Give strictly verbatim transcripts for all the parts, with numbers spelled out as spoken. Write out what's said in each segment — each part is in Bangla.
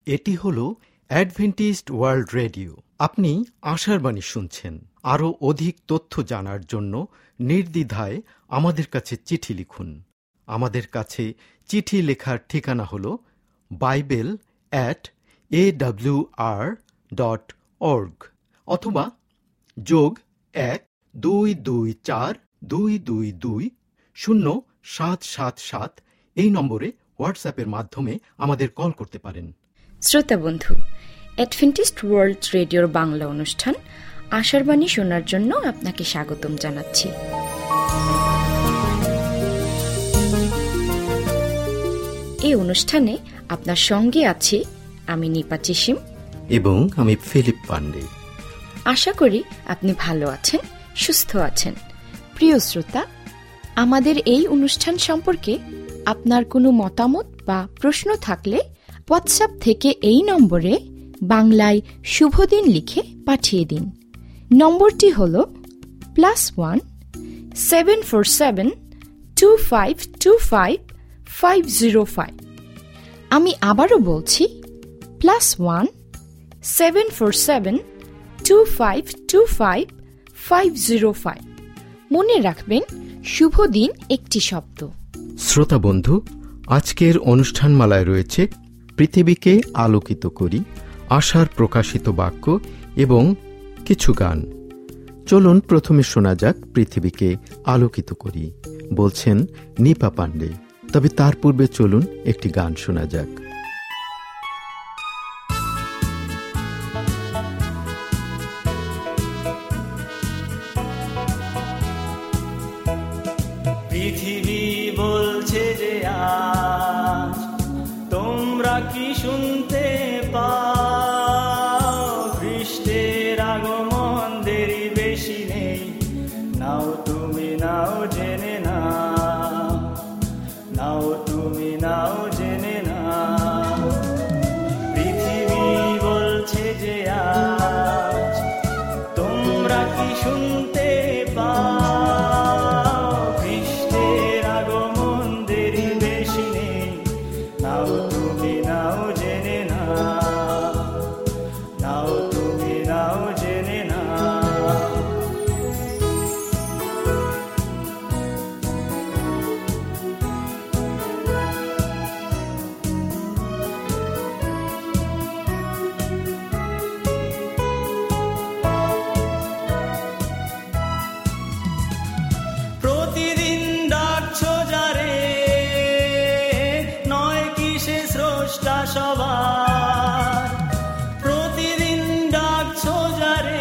এটি হলো অ্যাডভেন্টিস্ট ওয়ার্ল্ড রেডিও। আপনি আশার বাণী শুনছেন। আরও অধিক তথ্য জানার জন্য নির্দ্বিধায় আমাদের কাছে চিঠি লিখুন। আমাদের কাছে চিঠি লেখার ঠিকানা হল Bible at A W R dot org অথবা যোগ এক দুই দুই চার দুই দুই দুই শূন্য সাত সাত সাত এই নম্বরে হোয়াটসঅ্যাপের মাধ্যমে আমাদের কল করতে পারেন। শ্রোতা বন্ধু, অ্যাডভেন্টিস্ট ওয়ার্ল্ড রেডিওর বাংলা অনুষ্ঠান আশার বাণী শোনার জন্য আপনাকে স্বাগতম জানাচ্ছি। এই অনুষ্ঠানে আপনার সঙ্গে আছি আমি নিপা চিসিম এবং আমি ফিলিপ পান্ডে। আশা করি আপনি ভালো আছেন, সুস্থ আছেন। প্রিয় শ্রোতা, আমাদের এই অনুষ্ঠান সম্পর্কে আপনার কোনো মতামত বা প্রশ্ন থাকলে হোয়াটসঅ্যাপ থেকে এই নম্বরে বাংলায় শুভদিন লিখে পাঠিয়ে দিন। নম্বরটি হল plus one seven four seven two five two five five zero five. আমি আবারও বলছি plus one seven four seven two five two five five zero five. মনে রাখবেন, শুভ দিন একটি শব্দ। শ্রোতা বন্ধু, আজকের অনুষ্ঠানমালায় রয়েছে পৃথিবীকে আলোকিত করি, আশার প্রকাশিত বাক্য এবং কিছু গান। চলুন প্রথমে শোনা যাক পৃথিবীকে আলোকিত করি, বলছেন নিপা পান্ডে। তবে তার পূর্বে চলুন একটি গান শোনা যাক। পৃথিবী বলছে যে আজ তোমরা কি শুনতে পাও, খ্রিস্টের আগমন দেরি বেশি নেই, নাও তুমি নাও জেনে নাও, নাও তুমি নাও জেনে নাও। পৃথিবী বলছে যে আজ তোমরা কি শুনতে পাও, খ্রিস্টের আগমন দেরি বেশি নেই, নাও তুমি নাও জেনে নাও, নাও তুমি নাও জেনে নাও। প্রতিদিন ডাকছো যারে, নয় কি সে স্রষ্টা সবার, প্রতিদিন ডাকছো যারে,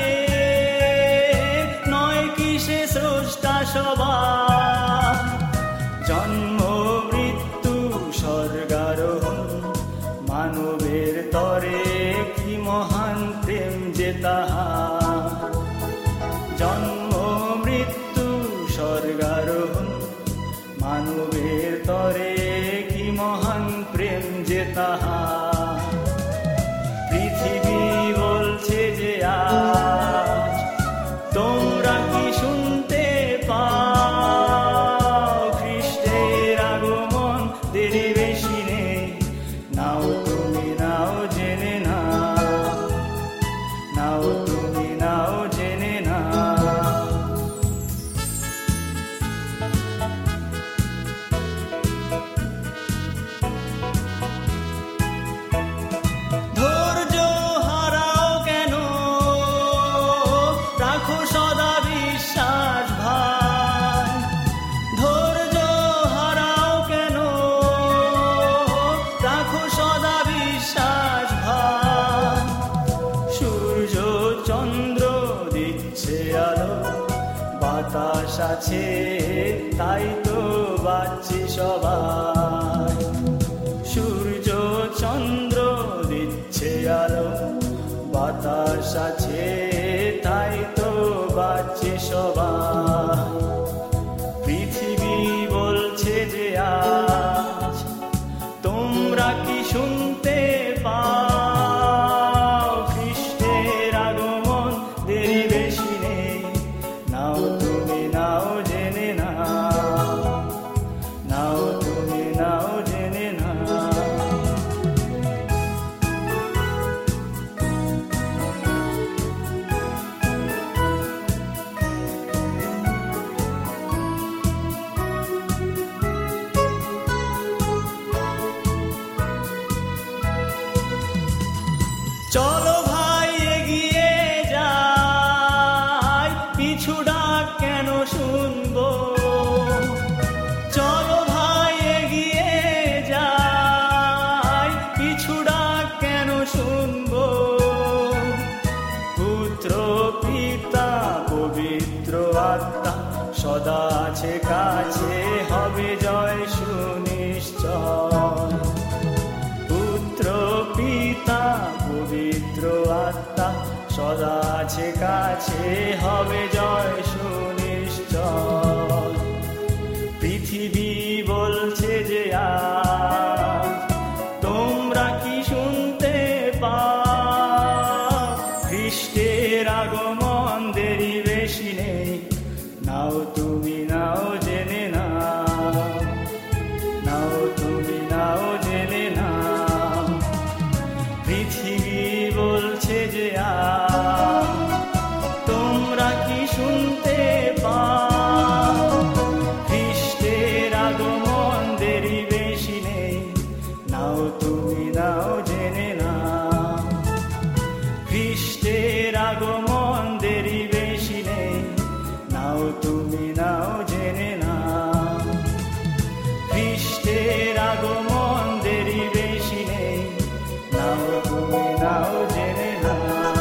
নয় কি সে স্রষ্টা সবার। জন্ম মৃত্যু স্বর্গারোহণ মানবের তরে, কি মহান প্রেম যে তাহার। জন্ম মৃত্যু স্বর্গারোহণ মানবের তরে, কি মহান প্রেম যে তাহার। পৃথিবী বলছে যে আজ তোমরা কি শুনতে পাও, খ্রিস্টের আগমন দেরি বেশি নেই, নাও তুমি নাও জেনে নাও, নাও তুমি নাও জেনে নাও। ধৈর্য হারাও কেন, রাখো সদা বিশ্বাস ভাই। ধৈর্য হারাও কেন, রাখো সদা বিশ্বাস ভাই। সূর্য চন্দ্র দিচ্ছে আলো, বাতাস আছে তাই তো বাঁচছি সবাই। সূর্য চন্দ্র দিচ্ছে আলো, বাতাস আছে তাই তো বাঁচছি সবাই। পৃথিবী বলছে যে আজ তোমরা কি শুনতে পাও, খ্রিস্টের আগমন দেরি বেশি নেই, নাও তুমি নাও জেনে নাও, নাও তুমি নাও জেনে নাও। চলো ভাই এগিয়ে যাই, পিছু ডাক কেন শুনবো? চলো ভাই এগিয়ে যাই, পিছু ডাক কেন শুনবো? পুত্র পিতা পবিত্র আত্মা সদা আছে কাছে, হবে জয় সুনিশ্চয়। পুত্র পিতা পবিত্র আত্মা সদা আছে কাছে, হবে জয় সুনিশ্চয়। পৃথিবী বলছে যে আজ তোমরা কি শুনতে পাও? খ্রিস্টের আগমন দেরি বেশি নেই, নাও তুমি নাও জেনে নাও, নাও তুমি নাও জেনে নাও। পৃথিবী বলছে যে আজ তোমরা কি শুনতে পাও? খ্রিস্টের আগমন দেরি বেশি নেই, নাও তুমি নাও জেনে নাও। খ্রিস্টের আগমন দেরি বেশি নেই, নাও তুমি নাও জেনে নাও। খ্রিস্টের আগমন দেরি বেশি নেই, নাও তুমি নাও জেনে নাও।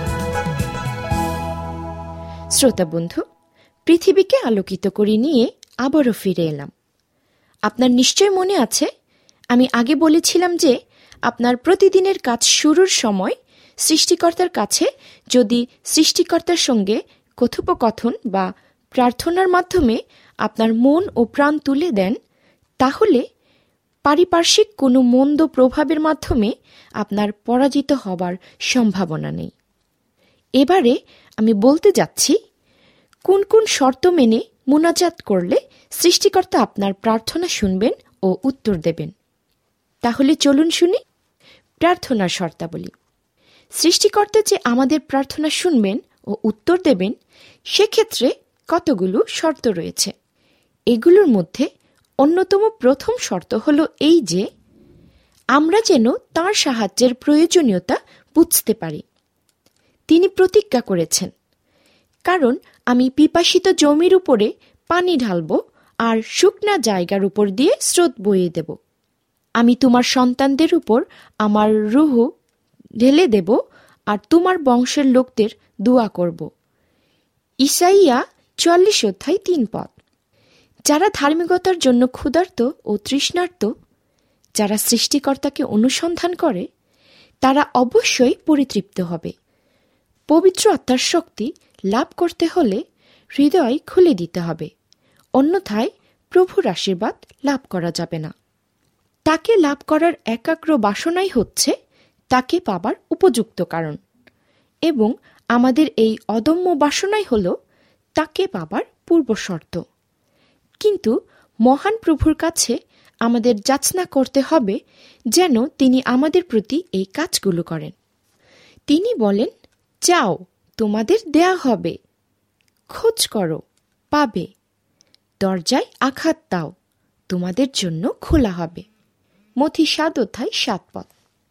শ্রোতা বন্ধু, পৃথিবীকে আলোকিত করে নিয়ে আবারও ফিরে এলাম। আপনার নিশ্চয় মনে আছে, আমি আগে বলেছিলাম যে আপনার প্রতিদিনের কাজ শুরুর সময় সৃষ্টিকর্তার কাছে যদি সৃষ্টিকর্তার সঙ্গে কথোপকথন বা প্রার্থনার মাধ্যমে আপনার মন ও প্রাণ তুলে দেন, তাহলে পারিপার্শ্বিক কোনো মন্দ প্রভাবের মাধ্যমে আপনার পরাজিত হবার সম্ভাবনা নেই। এবারে আমি বলতে যাচ্ছি কোন কোন শর্ত মেনে মুনাজাত করলে সৃষ্টিকর্তা আপনার প্রার্থনা শুনবেন ও উত্তর দেবেন। তাহলে চলুন শুনি প্রার্থনার শর্তাবলী। সৃষ্টিকর্তা যে আমাদের প্রার্থনা শুনবেন ও উত্তর দেবেন, সেক্ষেত্রে কতগুলো শর্ত রয়েছে। এগুলোর মধ্যে অন্যতম প্রথম শর্ত হল এই যে আমরা যেন তাঁর সাহায্যের প্রয়োজনীয়তা বুঝতে পারি। তিনি প্রতিজ্ঞা করেছেন, কারণ আমি পিপাসিত জমির উপরে পানি ঢালব আর শুকনা জায়গার উপর দিয়ে স্রোত বইয়ে দেব। আমি তোমার সন্তানদের উপর আমার রূহ ঢেলে দেব আর তোমার বংশের লোকদের দোয়া করব। ইসাইয়া চুয়াল্লিশ অধ্যায় তিন পদ। যারা ধার্মিকতার জন্য ক্ষুধার্ত ও তৃষ্ণার্ত, যারা সৃষ্টিকর্তাকে অনুসন্ধান করে, তারা অবশ্যই পরিতৃপ্ত হবে। পবিত্র আত্মার শক্তি লাভ করতে হলে হৃদয় খুলে দিতে হবে, অন্যথায় প্রভুর আশীর্বাদ লাভ করা যাবে না। তাকে লাভ করার একাগ্র বাসনাই হচ্ছে তাকে পাবার উপযুক্ত কারণ, এবং আমাদের এই অদম্য বাসনাই হল তাকে পাবার পূর্বশর্ত। কিন্তু মহান প্রভুর কাছে আমাদের যাচনা করতে হবে যেন তিনি আমাদের প্রতি এই কাজগুলো করেন। তিনি বলেন, যাও, তোমাদের দেয়া হবে, খোঁজ করো, পাবে, দরজায় আঘাত দাও, তোমাদের জন্য খোলা হবে। মথি সাত অধ্যায় সাত পদ।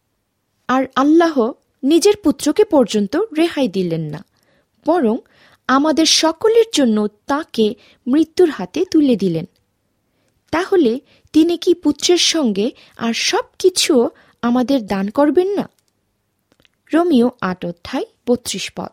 আর আল্লাহ নিজের পুত্রকে পর্যন্ত রেহাই দিলেন না, বরং আমাদের সকলের জন্য তাকে মৃত্যুর হাতে তুলে দিলেন। তাহলে তিনি কি পুত্রের সঙ্গে আর সব কিছুও আমাদের দান করবেন না? রোমিও আট অধ্যায় বত্রিশ পদ।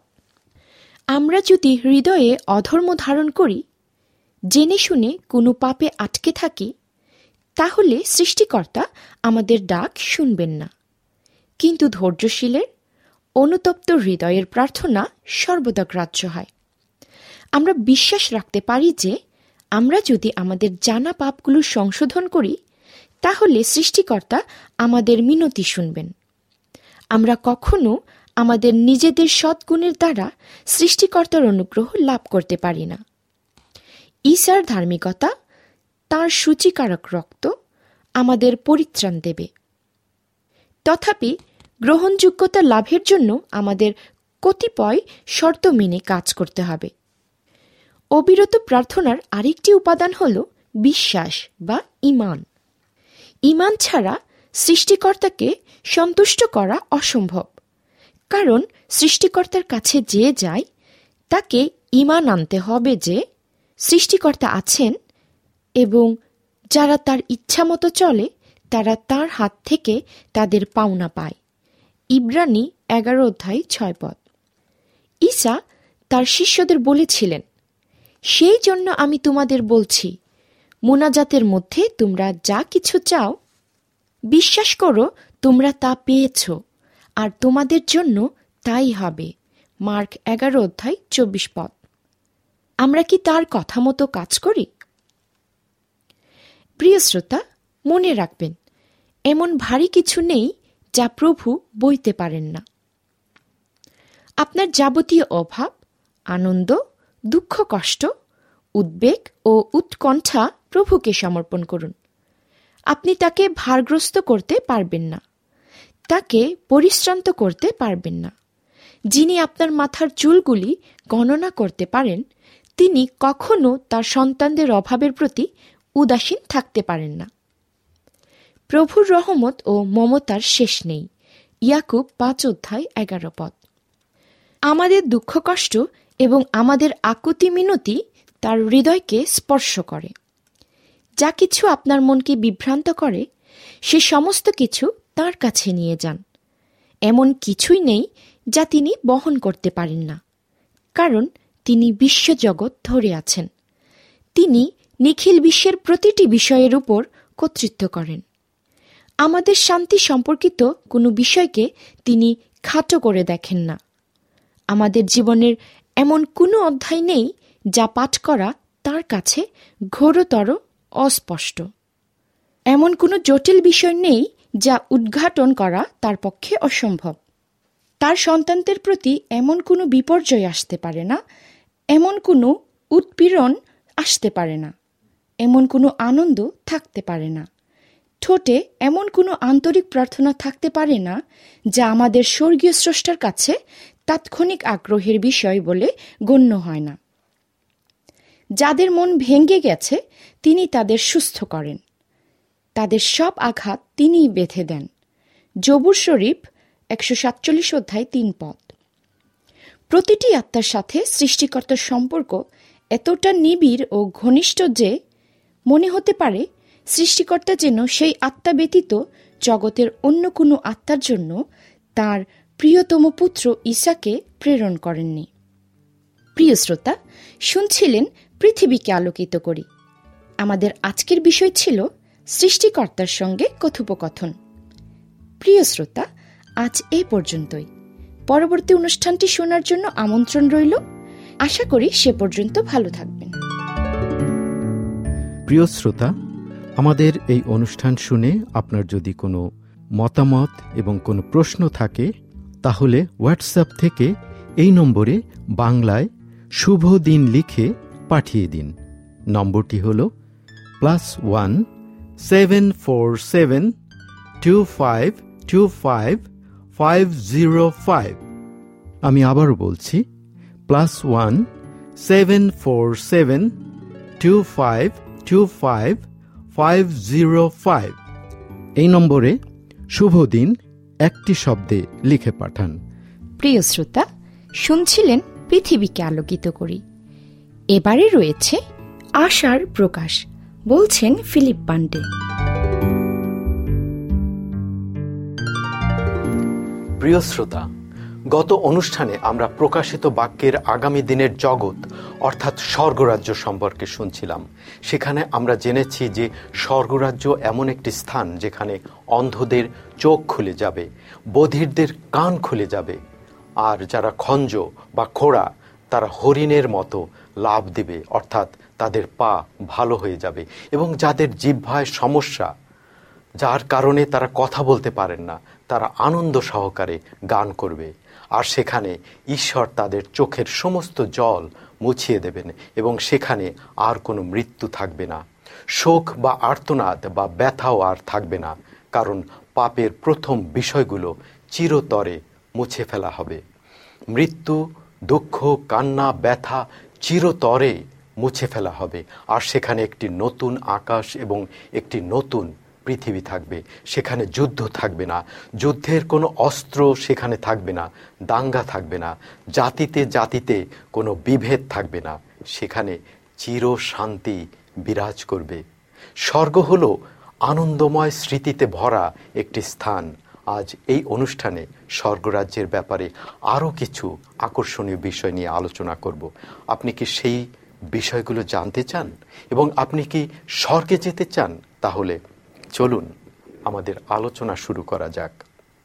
আমরা যদি হৃদয়ে অধর্ম ধারণ করি, জেনে শুনে কোনো পাপে আটকে থাকি, তাহলে সৃষ্টিকর্তা আমাদের ডাক শুনবেন না। কিন্তু ধৈর্যশীলের অনুতপ্ত হৃদয়ের প্রার্থনা সর্বদা গ্রাহ্য হয়। আমরা বিশ্বাস রাখতে পারি যে আমরা যদি আমাদের জানা পাপগুলো সংশোধন করি, তাহলে সৃষ্টিকর্তা আমাদের মিনতি শুনবেন। আমরা কখনো আমাদের নিজেদের সৎগুণের দ্বারা সৃষ্টিকর্তার অনুগ্রহ লাভ করতে পারি না। ঈসার ধার্মিকতা, তাঁর সূচিকারক রক্ত আমাদের পরিত্রাণ দেবে। তথাপি গ্রহণযোগ্যতা লাভের জন্য আমাদের কতিপয় শর্ত মেনে কাজ করতে হবে। অবিরত প্রার্থনার আরেকটি উপাদান হল বিশ্বাস বা ঈমান। ঈমান ছাড়া সৃষ্টিকর্তাকে সন্তুষ্ট করা অসম্ভব, কারণ সৃষ্টিকর্তার কাছে যে যায় তাকে ঈমান আনতে হবে যে সৃষ্টিকর্তা আছেন এবং যারা তার ইচ্ছা মতো চলে তারা তার হাত থেকে তাদের পাওনা পায়। ইব্রানী এগারো অধ্যায় ছয় পদ। ঈসা তার শিষ্যদের বলেছিলেন, সেই জন্য আমি তোমাদের বলছি, মুনাজাতের মধ্যে তোমরা যা কিছু চাও, বিশ্বাস করো তোমরা তা পেয়েছ, আর তোমাদের জন্য তাই হবে। মার্ক এগারো অধ্যায় চব্বিশ পদ। আমরা কি তার কথা মতো কাজ করি? প্রিয় শ্রোতা, মনে রাখবেন, এমন ভারী কিছু নেই যা প্রভু বইতে পারেন না। আপনার যাবতীয় অভাব, আনন্দ, দুঃখ, কষ্ট, উদ্বেগ ও উৎকণ্ঠা প্রভুকে সমর্পণ করুন। আপনি তাকে ভারগ্রস্ত করতে পারবেন না, তাকে পরিশ্রান্ত করতে পারবেন না। যিনি আপনার মাথার চুলগুলি গণনা করতে পারেন, তিনি কখনো তার সন্তানদের অভাবের প্রতি উদাসীন থাকতে পারেন না। প্রভুর রহমত ও মমতার শেষ নেই। ইয়াকুব পাঁচ অধ্যায় এগারো পদ। আমাদের দুঃখ কষ্ট এবং আমাদের আকুতি মিনতি তার হৃদয়কে স্পর্শ করে। যা কিছু আপনার মনকে বিভ্রান্ত করে, সে সমস্ত কিছু তার কাছে নিয়ে যান। এমন কিছুই নেই যা তিনি বহন করতে পারেন না, কারণ তিনি বিশ্বজগৎ ধরে আছেন। তিনি নিখিল বিশ্বের প্রতিটি বিষয়ের উপর কর্তৃত্ব করেন। আমাদের শান্তি সম্পর্কিত কোনো বিষয়কে তিনি খাটো করে দেখেন না। আমাদের জীবনের এমন কোনো অধ্যায় নেই যা পাঠ করা তার কাছে ঘোরতর অস্পষ্ট। এমন কোনো জটিল বিষয় নেই যা উদ্ঘাটন করা তার পক্ষে অসম্ভব। তার সন্তানদের প্রতি এমন কোনো বিপর্যয় আসতে পারে না, এমন কোনো উৎপীড়ন আসতে পারে না, এমন কোনো আনন্দ থাকতে পারে না। ঠোঁটে এমন কোনো আন্তরিক প্রার্থনা থাকতে পারে না যা আমাদের স্বর্গীয় স্রষ্টার কাছে তাৎক্ষণিক আগ্রহের বিষয় বলে গণ্য হয় না। যাদের মন ভেঙে গেছে, তিনি তাদের সুস্থ করেন। তাদের সব আঘাত তিনিই বেঁধে দেন। জবুর শরীফ একশো সাতচল্লিশ অধ্যায় তিন পদ। প্রতিটি আত্মার সাথে সৃষ্টিকর্তার সম্পর্ক এতটা নিবিড় ও ঘনিষ্ঠ যে মনে হতে পারে সৃষ্টিকর্তা যেন সেই আত্মা ব্যতীত জগতের অন্য কোনো আত্মার জন্য তার প্রিয়তম পুত্র ঈসাকে প্রেরণ করেননি। প্রিয় শ্রোতা, শুনছিলেন পৃথিবীকে আলোকিত করি। আমাদের আজকের বিষয় ছিল সৃষ্টিকর্তার সঙ্গে কথোপকথন। প্রিয় শ্রোতা, আজ এই পর্যন্তই। পরবর্তী অনুষ্ঠানটি শোনার জন্য আমন্ত্রণ রইল। আশা করি সে পর্যন্ত ভালো থাকবেন। প্রিয় শ্রোতা, আমাদের এই অনুষ্ঠান শুনে আপনার যদি কোনো মতামত এবং কোনো প্রশ্ন থাকে, তাহলে হোয়াটসঅ্যাপ থেকে এই নম্বরে বাংলায় শুভ দিন লিখে পাঠিয়ে দিন। নম্বরটি হল plus one seven four seven two five two five five zero five. আমি আবারও বলছি, plus one seven four seven two five two five five zero five. এই নম্বরে শুভ দিন একটি শব্দে লিখে পাঠান। প্রিয় শ্রোতা, শুনছিলেন পৃথিবীকে আলোকিত করি। এবারে রয়েছে আশার প্রকাশ, বলছেন ফিলিপ পান্ডে। প্রিয় শ্রোতা, গত অনুষ্ঠানে আমরা প্রকাশিত বাক্যের আগামী দিনের জগৎ অর্থাৎ স্বর্গরাজ্য সম্পর্কে শুনছিলাম। সেখানে আমরা জেনেছি যে স্বর্গরাজ্য এমন একটি স্থান যেখানে অন্ধদের চোখ খুলে যাবে, বধিরদের কান খুলে যাবে, আর যারা খঞ্জ বা খোড়া তারা হরিণের মতো লাভ দিবে, অর্থাৎ তাদের পা ভালো হয়ে যাবে। এবং যাদের জিহ্বায় সমস্যা, যার কারণে তারা কথা বলতে পারেন না, তারা আনন্দ সহকারে গান করবে। আর সেখানে ঈশ্বর তাদের চোখের সমস্ত জল মুছিয়ে দেবেন এবং সেখানে আর কোনো মৃত্যু থাকবে না, শোক বা আর্তনাদ বা ব্যথাও আর থাকবে না, কারণ পাপের প্রথম বিষয়গুলো চিরতরে মুছে ফেলা হবে। মৃত্যু, দুঃখ, কান্না, ব্যথা চিরতরে মুছে ফেলা হবে। আর সেখানে একটি নতুন আকাশ এবং একটি নতুন পৃথিবী থাকবে, সেখানে যুদ্ধ থাকবে না, যুদ্ধের কোনো অস্ত্র সেখানে থাকবে না, দাঙ্গা থাকবে না, জাতিতে জাতিতে কোনো বিভেদ থাকবে না, সেখানে চির শান্তি বিরাজ করবে। স্বর্গ হলো আনন্দময় স্মৃতিতে ভরা একটি স্থান। আজ এই অনুষ্ঠানে স্বর্গরাজ্যের ব্যাপারে আরও কিছু আকর্ষণীয় বিষয় নিয়ে আলোচনা করব। আপনি কি সেই বিষয়গুলো জানতে চান এবং আপনি কি স্বর্গে যেতে চান? তাহলে চলুন আমাদের আলোচনা শুরু করা যাক।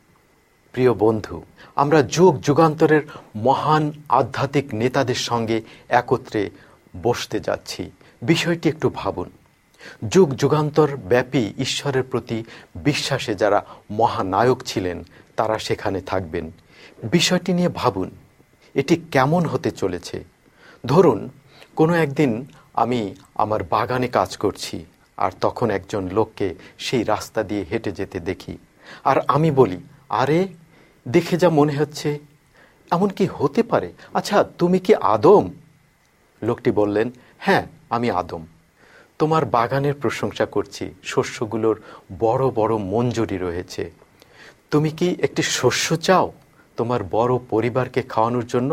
প্রিয় বন্ধু, আমরা যুগ যুগান্তরের মহান আধ্যাত্মিক নেতাদের সঙ্গে একত্রে বসতে যাচ্ছি। বিষয়টি একটু ভাবুন। যুগ যুগান্তর ব্যাপী ঈশ্বরের প্রতি বিশ্বাসে যারা মহানায়ক ছিলেন তারা সেখানে থাকবেন। বিষয়টি নিয়ে ভাবুন, এটি কেমন হতে চলেছে। ধরুন কোনো একদিন আমি আমার বাগানে কাজ করছি, আর তখন একজন লোককে সেই রাস্তা দিয়ে হেঁটে যেতে দেখি, আর আমি বলি, আরে দেখে যা মনে হচ্ছে, এমন কি হতে পারে? আচ্ছা, তুমি কি আদম? লোকটি বললেন, হ্যাঁ, আমি আদম। তোমার বাগানের প্রশংসা করছি, শস্যগুলোর বড় বড় মঞ্জরি রয়েছে। তুমি কি একটি শস্য চাও তোমার বড় পরিবারকে খাওয়ানোর জন্য?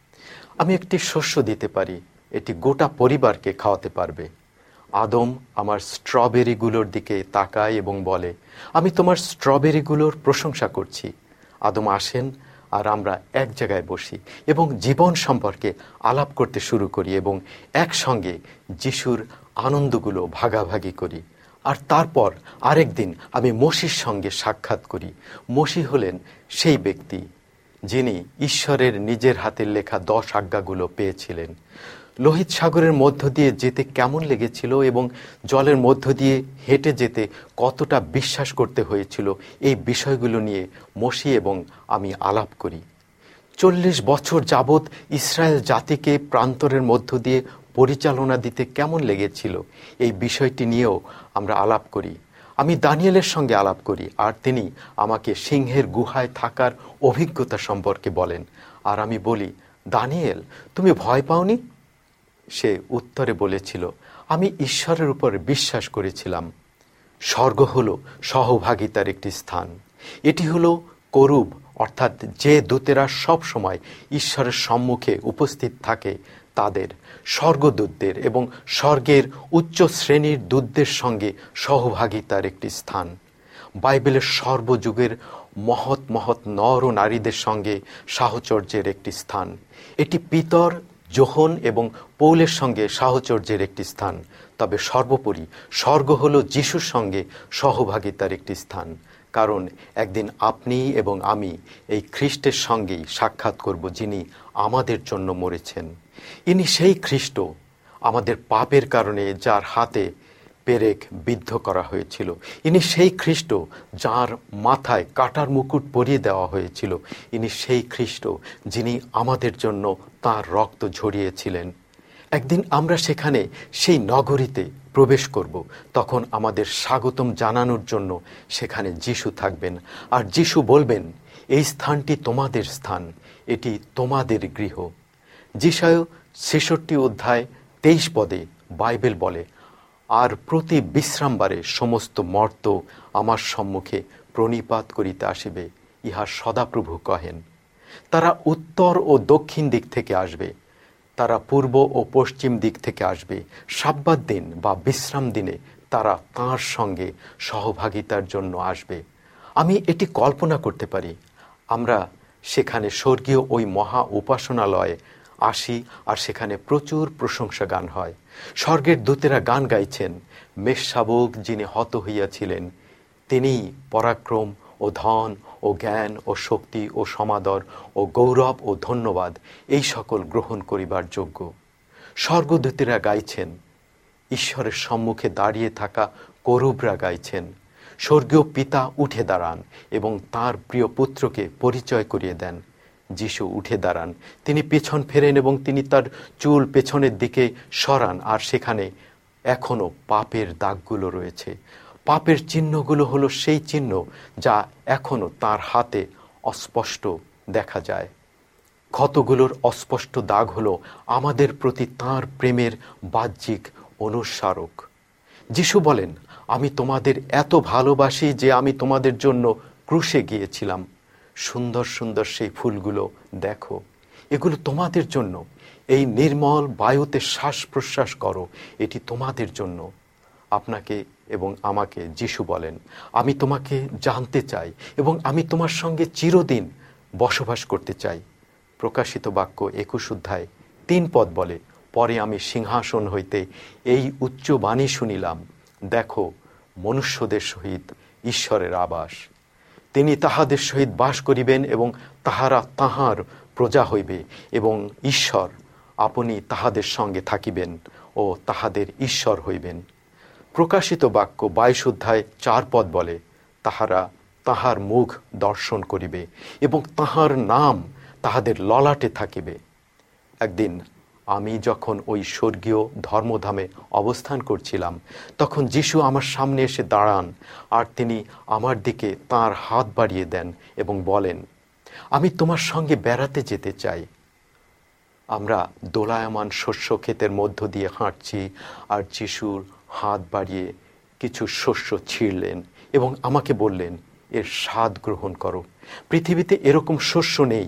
আমি একটি শস্য দিতে পারি, এটি গোটা পরিবারকে খাওয়াতে পারবে। আদম আমার স্ট্রবেরিগুলোর দিকে তাকায় এবং বলে, আমি তোমার স্ট্রবেরিগুলোর প্রশংসা করছি। আদম আসেন, আর আমরা এক জায়গায় বসি এবং জীবন সম্পর্কে আলাপ করতে শুরু করি এবং একসঙ্গে যিশুর আনন্দগুলো ভাগাভাগি করি। আর তারপর আরেক দিন আমি মসির সঙ্গে সাক্ষাৎ করি। মসি হলেন সেই ব্যক্তি যিনি ঈশ্বরের নিজের হাতের লেখা দশ আজ্ঞাগুলো পেয়েছিলেন। লোহিত সাগরের মধ্য দিয়ে যেতে কেমন লেগেছিল এবং জলের মধ্য দিয়ে হেঁটে যেতে কতটা বিশ্বাস করতে হয়েছিল, এই বিষয়গুলো নিয়ে মসি এবং আমি আলাপ করি। চল্লিশ বছর যাবৎ ইসরায়েল জাতিকে প্রান্তরের মধ্য দিয়ে পরিচালনা দিতে কেমন লেগেছিল, এই বিষয়টি নিয়েও আমরা আলাপ করি। আমি দানিয়েলের সঙ্গে আলাপ করি, আর তিনি আমাকে সিংহের গুহায় থাকার অভিজ্ঞতা সম্পর্কে বলেন। আর আমি বলি, দানিয়েল, তুমি ভয় পাওনি? সে উত্তরে বলেছিল, আমি ঈশ্বরের উপর বিশ্বাস করেছিলাম। স্বর্গ হলো সহভাগিতার একটি স্থান। এটি হলো করুব, অর্থাৎ যে দূতেরা সব সময় ঈশ্বরের সম্মুখে উপস্থিত থাকে তাদের, স্বর্গদূতদের এবং স্বর্গের উচ্চ শ্রেণীর দূতদের সঙ্গে সহভাগিতার একটি স্থান। বাইবেলের সর্বযুগের মহৎ মহৎ নর ও নারীদের সঙ্গে সাহচর্যের একটি স্থান। এটি পিতর, যোহন এবং পৌলের সঙ্গে সাহচর্যের একটি স্থান। তবে সর্বোপরি স্বর্গ হলো যিশুর সঙ্গে সহভাগিতার একটি স্থান, কারণ একদিন আপনি এবং আমি এই খ্রিস্টের সঙ্গেই সাক্ষাৎ করব, যিনি আমাদের জন্য মরেছেন। ইনি সেই খ্রিস্ট, আমাদের পাপের কারণে যার হাতে পেরেক বিদ্ধ করা হয়েছিল। ইনি সেই খ্রিস্ট যার মাথায় কাটার মুকুট পরিয়ে দেওয়া হয়েছিল। ইনি সেই খ্রিস্ট যিনি আমাদের জন্য তার রক্ত ঝরিয়েছিলেন। একদিন আমরা সেখানে সেই নগরীতে প্রবেশ করব, তখন আমাদের স্বাগতম জানানোর জন্য সেখানে যিশু থাকবেন, আর যিশু বলবেন, এই স্থানটি তোমাদের স্থান, এটি তোমাদের গৃহ। যিশায় ছেষট্টি অধ্যায় তেইশ পদে বাইবেল বলে, আর প্রতি বিশ্রামবারে সমস্ত মর্ত আমার সম্মুখে প্রণিপাত করিতে আসিবে, ইহা সদাপ্রভু কহেন। তারা উত্তর ও দক্ষিণ দিক থেকে আসবে, তারা পূর্ব ও পশ্চিম দিক থেকে আসবে। সাব্বাত দিন বা বিশ্রাম দিনে তারা তাঁর সঙ্গে সহভাগিতার জন্য আসবে। আমি এটি কল্পনা করতে পারি, আমরা সেখানে স্বর্গীয় ওই মহা উপাসনালয়ে আসি, আর সেখানে প্রচুর প্রশংসা গান হয়। স্বর্গের দূতেরা গান গাইছেন, মেষশাবক যিনি হত হইয়াছিলেন, তিনি পরাক্রম ও ধন ও জ্ঞান ও শক্তি ও সমাদর ও গৌরব ও ধন্যবাদ এই সকল গ্রহণ করিবার যোগ্য। স্বর্গদূতেরা গাইছেন, ঈশ্বরের সম্মুখে দাঁড়িয়ে থাকা করুবরা গাইছেন। স্বর্গীয় পিতা উঠে দাঁড়ান এবং তার প্রিয় পুত্রকে পরিচয় করিয়ে দেন। যিশু উঠে দাঁড়ান, তিনি পেছন ফেরেন এবং তিনি তার চুল পেছনের দিকে সরান, আর সেখানে এখনো পাপের দাগগুলো রয়েছে। পাপের চিহ্নগুলো হলো সেই চিহ্ন যা এখনো তার হাতে অস্পষ্ট দেখা যায়। ক্ষতগুলোর অস্পষ্ট দাগ হলো আমাদের প্রতি তাঁর প্রেমের বাহ্যিক অনুস্মারক। যিশু বলেন, আমি তোমাদের এত ভালোবাসি যে আমি তোমাদের জন্য ক্রুশে গিয়েছিলাম। সুন্দর সুন্দর সেই ফুলগুলো দেখো, এগুলো তোমাদের জন্য। এই নির্মল বায়ুতে শ্বাস প্রশ্বাস করো, এটি তোমাদের জন্য। আপনাকে এবং আমাকে যিশু বলেন, আমি তোমাকে জানতে চাই এবং আমি তোমার সঙ্গে চিরদিন বসবাস করতে চাই। প্রকাশিত বাক্য একুশ অধ্যায় তিন পদ বলে, পরে আমি সিংহাসন হইতে এই উচ্চ বাণী শুনিলাম, দেখো মনুষ্যদের সহিত ঈশ্বরের আবাস। তিনি তাহাদের সহিত বাস করিবেন এবং তাহারা তাহার প্রজা হইবে এবং ঈশ্বর আপনি তাহাদের সঙ্গে থাকিবেন ও তাহাদের ঈশ্বর হইবেন। প্রকাশিত বাক্য বাইশ অধ্যায় চার পদ বলে, তাহারা তাহার মুখ দর্শন করিবে এবং তাহার নাম তাহাদের ললাটে থাকিবে। একদিন আমি যখন ওই স্বর্গীয় ধর্মধামে অবস্থান করছিলাম, তখন যিশু আমার সামনে এসে দাঁড়ান আর তিনি আমার দিকে তাঁর হাত বাড়িয়ে দেন এবং বলেন, আমি তোমার সঙ্গে বেড়াতে যেতে চাই। আমরা দোলায়মান শস্য ক্ষেতের মধ্য দিয়ে হাঁটছি আর যিশুর হাত বাড়িয়ে কিছু শস্য ছিঁড়লেন এবং আমাকে বললেন, এর স্বাদ গ্রহণ করো। পৃথিবীতে এরকম শস্য নেই।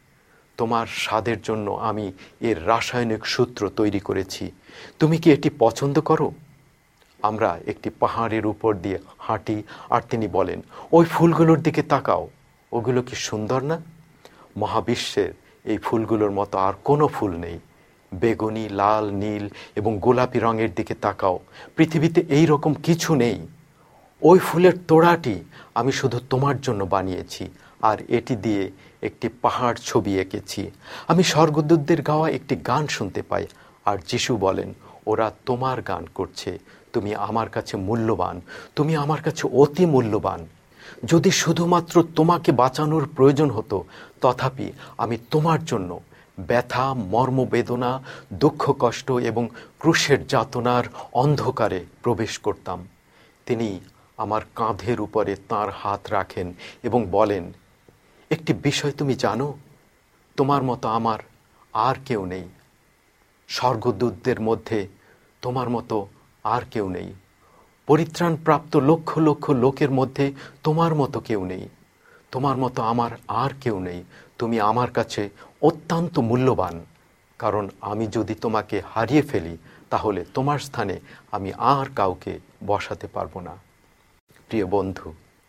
তোমার স্বাদের জন্য আমি এর রাসায়নিক সূত্র তৈরি করেছি। তুমি কি এটি পছন্দ করো? আমরা একটি পাহাড়ের উপর দিয়ে হাঁটি আর তিনি বলেন, ওই ফুলগুলোর দিকে তাকাও, ওগুলো কি সুন্দর না? মহাবিশ্বের এই ফুলগুলোর মতো আর কোনো ফুল নেই। বেগুনি, লাল, নীল এবং গোলাপি রঙের দিকে তাকাও, পৃথিবীতে এই রকম কিছু নেই। ওই ফুলের তোড়াটি আমি শুধু তোমার জন্য বানিয়েছি আর এটি দিয়ে একটি পাহাড় ছবি এঁকেছি। আমি স্বর্গদূতদের গাওয়া একটি গান শুনতে পাই আর যিশু বলেন, ওরা তোমার গান করছে, তুমি আমার কাছে মূল্যবান, তুমি আমার কাছে অতি মূল্যবান। যদি শুধুমাত্র তোমাকে বাঁচানোর প্রয়োজন হতো, তথাপি আমি তোমার জন্য ব্যথা, মর্মবেদনা, দুঃখ কষ্ট এবং ক্রুশের যাতনার অন্ধকারে প্রবেশ করতাম। তিনি আমার কাঁধের উপরে তাঁর হাত রাখেন এবং বলেন, একটি বিষয় তুমি জানো, তোমার মতো আমার আর কেউ নেই। স্বর্গদূতদের মধ্যে তোমার মতো আর কেউ নেই। পরিত্রাণপ্রাপ্ত লক্ষ লক্ষ লোকের মধ্যে তোমার মতো কেউ নেই। তোমার মতো আমার আর কেউ নেই। তুমি আমার কাছে অত্যন্ত মূল্যবান, কারণ আমি যদি তোমাকে হারিয়ে ফেলি তাহলে তোমার স্থানে আমি আর কাউকে বসাতে পারবো না। প্রিয় বন্ধু,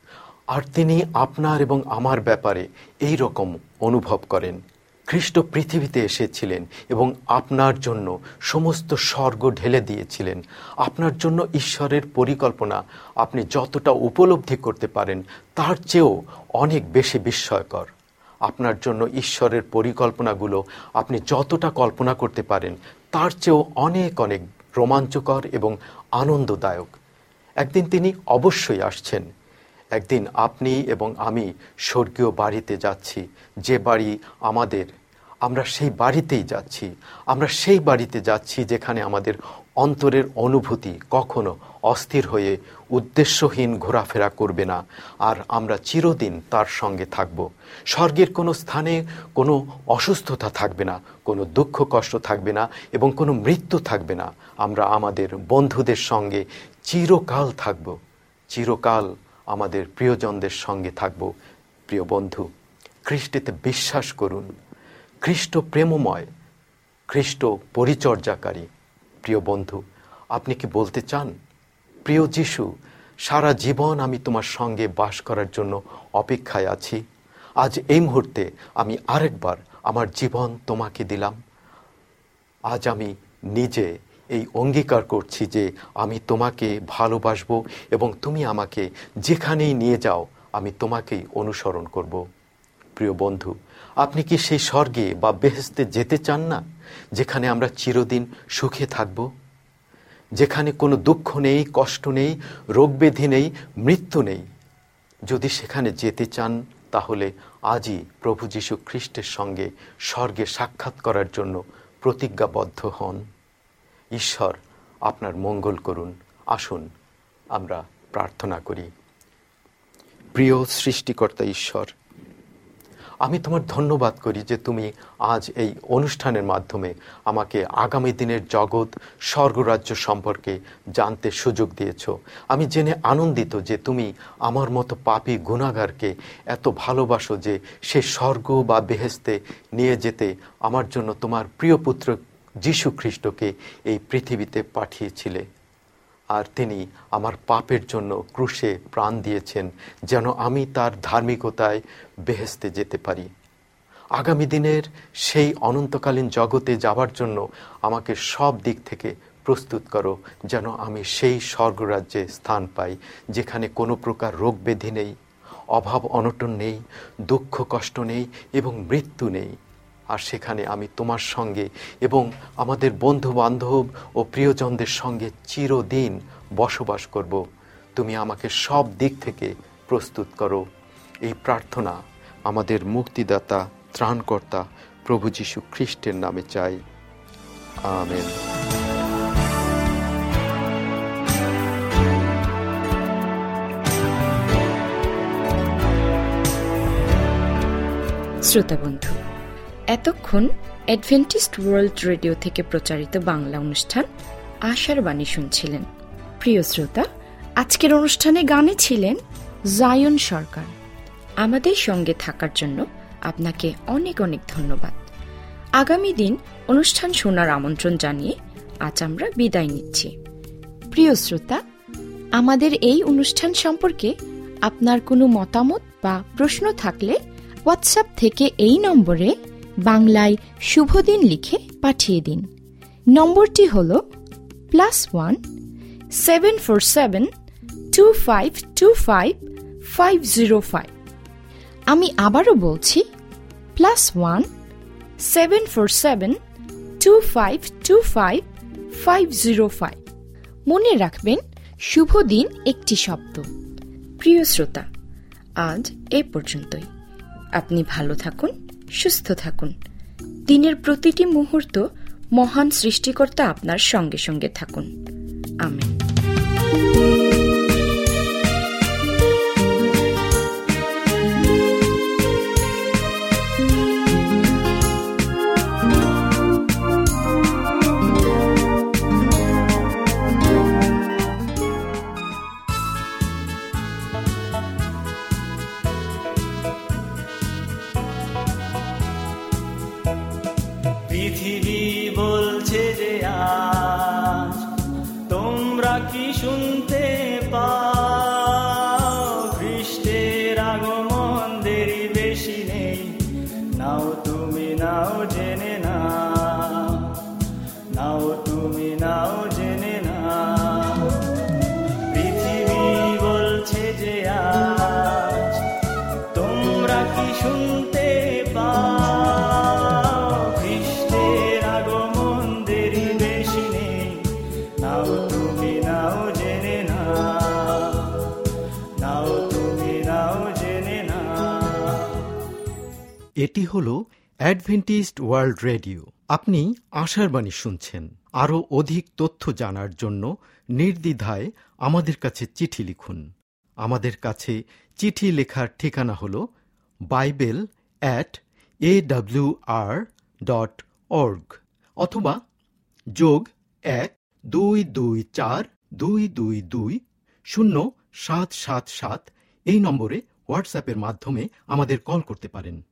আর তিনি আপনার এবং আমার ব্যাপারে এই রকম অনুভব করেন। খ্রিস্ট পৃথিবীতে এসেছিলেন এবং আপনার জন্য সমস্ত স্বর্গ ঢেলে দিয়েছিলেন। আপনার জন্য ঈশ্বরের পরিকল্পনা আপনি যতটা উপলব্ধি করতে পারেন তার চেয়েও অনেক বেশি বিস্ময়কর। আপনার জন্য ঈশ্বরের পরিকল্পনাগুলো আপনি যতটা কল্পনা করতে পারেন তার চেয়েও অনেক অনেক রোমাঞ্চকর এবং আনন্দদায়ক। একদিন তিনি অবশ্যই আসছেন। একদিন আপনি এবং আমি স্বর্গীয় বাড়িতে যাচ্ছি, যে বাড়ি আমাদের, আমরা সেই বাড়িতেই যাচ্ছি। আমরা সেই বাড়িতে যাচ্ছি যেখানে আমাদের অন্তরের অনুভূতি কখনো অস্থির হয়ে উদ্দেশ্যহীন ঘোরাফেরা করবে না, আর আমরা চিরদিন তার সঙ্গে থাকব। স্বর্গের কোনো স্থানে কোনো অসুস্থতা থাকবে না, কোনো দুঃখ কষ্ট থাকবে না এবং কোনো মৃত্যু থাকবে না। আমরা আমাদের বন্ধুদের সঙ্গে চিরকাল থাকব, চিরকাল আমাদের প্রিয়জনদের সঙ্গে থাকব। প্রিয় বন্ধু, খ্রিস্টেতে বিশ্বাস করুন। খ্রিস্ট প্রেমময়, খ্রিস্ট পরিচর্যাকারী। প্রিয় বন্ধু, আপনি কি বলতে চান, প্রিয় যিশু, সারা জীবন আমি তোমার সঙ্গে বাস করার জন্য অপেক্ষায় আছি। আজ এই মুহূর্তে আমি আরেকবার আমার জীবন তোমাকে দিলাম। আজ আমি নিজে এই অঙ্গীকার করছি যে আমি তোমাকে ভালোবাসবো এবং তুমি আমাকে যেখানেই নিয়ে যাও আমি তোমাকেই অনুসরণ করব। প্রিয় বন্ধু, আপনি কি সেই স্বর্গে বা বেহেশতে যেতে চান না, যেখানে আমরা চিরদিন সুখে থাকব, যেখানে কোনো দুঃখ নেই, কষ্ট নেই, রোগ ব্যাধি নেই, মৃত্যু নেই? যদি সেখানে যেতে চান তাহলে আজই প্রভু যীশু খ্রিস্টের সঙ্গে স্বর্গে সাক্ষাৎ করার জন্য প্রতিজ্ঞাবদ্ধ হন। ঈশ্বর আপনার মঙ্গল করুন। আসুন আমরা প্রার্থনা করি। প্রিয় সৃষ্টিকর্তা ঈশ্বর, আমি তোমার ধন্যবাদ করি যে তুমি আজ এই অনুষ্ঠানের মাধ্যমে আমাকে আগামী দিনের জগৎ স্বর্গরাজ্য সম্পর্কে জানতে সুযোগ দিয়েছ। আমি জেনে আনন্দিত যে তুমি আমার মতো পাপী গুনাহগারকে এত ভালোবাসো যে সে স্বর্গ বা বেহেশতে নিয়ে যেতে আমার জন্য তোমার প্রিয় পুত্র যীশু খ্রিস্টকে এই পৃথিবীতে পাঠিয়েছিলে। আর তিনি আমার পাপের জন্য ক্রুশে প্রাণ দিয়েছেন যেন আমি তার ধার্মিকতায় বেহেশতে যেতে পারি। আগামী দিনের সেই অনন্তকালীন জগতে যাবার জন্য আমাকে সব দিক থেকে প্রস্তুত করো যেন আমি সেই স্বর্গরাজ্যে স্থান পাই যেখানে কোনো প্রকার রোগ ব্যাধি নেই, অভাব অনটন নেই, দুঃখ কষ্ট নেই এবং মৃত্যু নেই। আর সেখানে আমি তোমার সঙ্গে এবং আমাদের বন্ধু বান্ধব ও প্রিয়জনদের সঙ্গে চিরদিন বসবাস করব। তুমি আমাকে সব দিক থেকে প্রস্তুত করো। এই প্রার্থনা আমাদের মুক্তিদাতা ত্রাণকর্তা প্রভু যীশু খ্রিস্টের নামে চাই, আমেন। শ্রোতা বন্ধু, এতক্ষণ অ্যাডভেন্টিস্ট ওয়ার্ল্ড রেডিও থেকে প্রচারিত বাংলা অনুষ্ঠান আশার বাণী শুনছিলেন। প্রিয় শ্রোতা, আজকের অনুষ্ঠানে গানে ছিলেন জায়ন সরকার। আমাদের সঙ্গে থাকার জন্য আপনাকে অনেক অনেক ধন্যবাদ। আগামী দিন অনুষ্ঠান শোনার আমন্ত্রণ জানিয়ে আজ আমরা বিদায় নিচ্ছি। প্রিয় শ্রোতা, আমাদের এই অনুষ্ঠান সম্পর্কে আপনার কোনো মতামত বা প্রশ্ন থাকলে হোয়াটসঅ্যাপ থেকে এই নম্বরে বাংলায় শুভদিন লিখে পাঠিয়ে দিন। নম্বরটি হল plus one seven four seven two five two five five zero five. আমি আবারও বলছি, plus one seven four seven two five two five five zero five. মনে রাখবেন, শুভ দিন একটি শব্দ। প্রিয় শ্রোতা, আজ এ পর্যন্তই। আপনি ভালো থাকুন, সুস্থ থাকুন। দিনের প্রতিটি মুহূর্ত মহান সৃষ্টিকর্তা আপনার সঙ্গে সঙ্গে থাকুন। আমেন। পৃথিবী বলছে যে আজ তোমরা কি শুনতে পাও, খ্রিস্টের আগমন দেরি বেশি নেই, নাও তুমি নাও জেনে নাও, নাও তুমি নাও জেনে নাও। পৃথিবী বলছে যে আজ তোমরা কি শুনতে পাও, এটি হল অ্যাডভেন্টিস্ট ওয়ার্ল্ড রেডিও। আপনি আশার বাণী শুনছেন। আরও অধিক তথ্য জানার জন্য নির্দ্বিধায় আমাদের কাছে চিঠি লিখুন। আমাদের কাছে চিঠি লেখার ঠিকানা হল Bible at A W R dot org অথবা যোগ এক দুই দুই চার দুই দুই দুই শূন্য সাত সাত সাত এই নম্বরে হোয়াটসঅ্যাপের মাধ্যমে আমাদের কল করতে পারেন।